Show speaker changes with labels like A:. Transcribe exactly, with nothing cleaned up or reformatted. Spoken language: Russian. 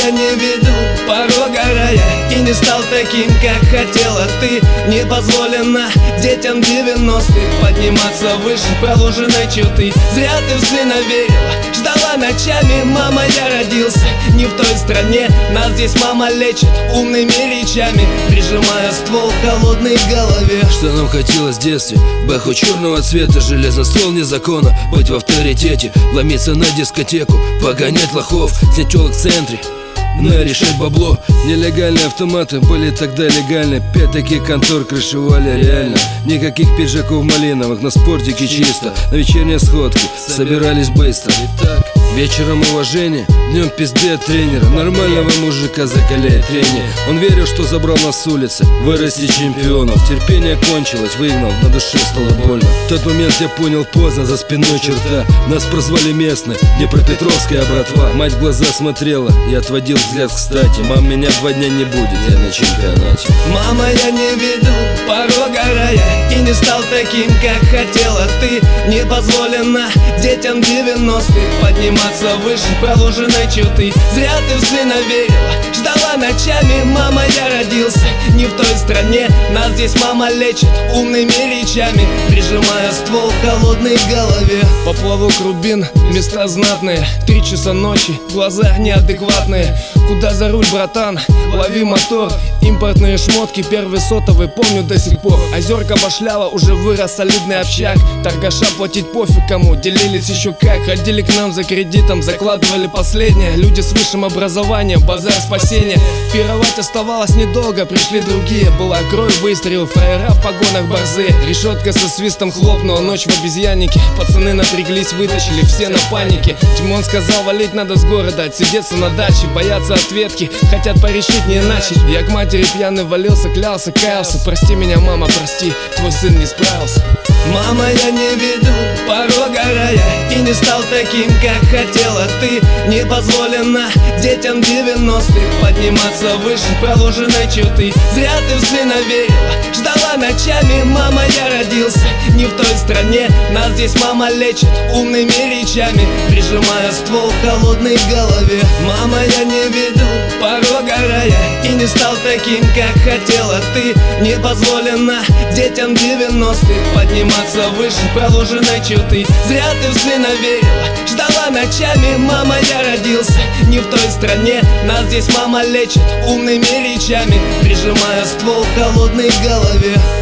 A: я не видел порога рая и не стал таким, как хотела ты. Не позволено детям девяностых подниматься выше проложенной черты. Зря ты в сына верила, ждала ночами. Мама, я родился не в той стране. Нас здесь мама лечит умными речами, прижимая ствол к холодной голове.
B: Что нам хотелось в детстве? Бэху черного цвета, железный ствол вне закона. Быть в авторитете, ломиться на дискотеку, погонять лохов, снять телок в центре, но решать бабло. Нелегальные автоматы были тогда легальны. Пять таких контор крышевали реально. Никаких пиджаков малиновых, на спортике чисто. На вечерние сходки собирались быстро. Итак, вечером уважение, днем пизды от тренера. Нормального мужика закаляет тренер. Он верил, что забрал нас с улицы, вырасти чемпионов. Терпение кончилось, выгнал, на душе стало больно. В тот момент я понял поздно, за спиной черта. Нас прозвали местные, Днепропетровская братва. Мать в глаза смотрела и отводил взгляд кстати. Мам, меня два дня не будет, я на чемпионате.
A: Мама, я не видел порога рая и не стал таким, как хотела ты. Не позволено детям девяностых подниматься выше проложенной черты. Зря ты в сына верила, ждала ночами. Мама, я родился не в той стране. Нас здесь мама лечит умными речами, прижимая ствол к холодной голове. Поплавок рубин, места знатные. Три часа ночи, глаза неадекватные. Куда за руль, братан? Лови мотор. Импортные шмотки, первый сотовый, помню до сих пор. Озерка башляла, уже вырос солидный общак. Торгаша платить пофиг кому, делились еще как. Ходили к нам за кредитом, закладывали последнее. Люди с высшим образованием, базар спасения. Пировать оставалось недолго, пришли другие. Была кровь, выстрел, фраера в погонах борзые. Решетка со свистом хлопнула, ночь в обезьяннике. Пацаны напряглись, вытащили, все на панике. Тимон сказал, валить надо с города, отсидеться на даче. Боятся ответки, хотят порешить не иначе. Я к матери пьяный валился, клялся, каялся. Прости меня, мама, прости, твой сын не справился. Мама, я не видел порога рая и не стал таким, как хотела ты. Не позволено детям девяностых подниматься выше проложенной черты. Зря ты в сына верила, ждала ночами. Мама, я родился не в той стране. Нас здесь мама лечит умными речами, прижимая ствол к холодной голове. Мама, я не видел порога рая и не стал таким, как хотела ты. Не позволено детям девяностых подниматься выше проложенной черты. Зря ты в сына верила, ждала ночами. Мама, я родился не в той стране. Нас здесь мама лечит умными речами, прижимая ствол к холодной голове.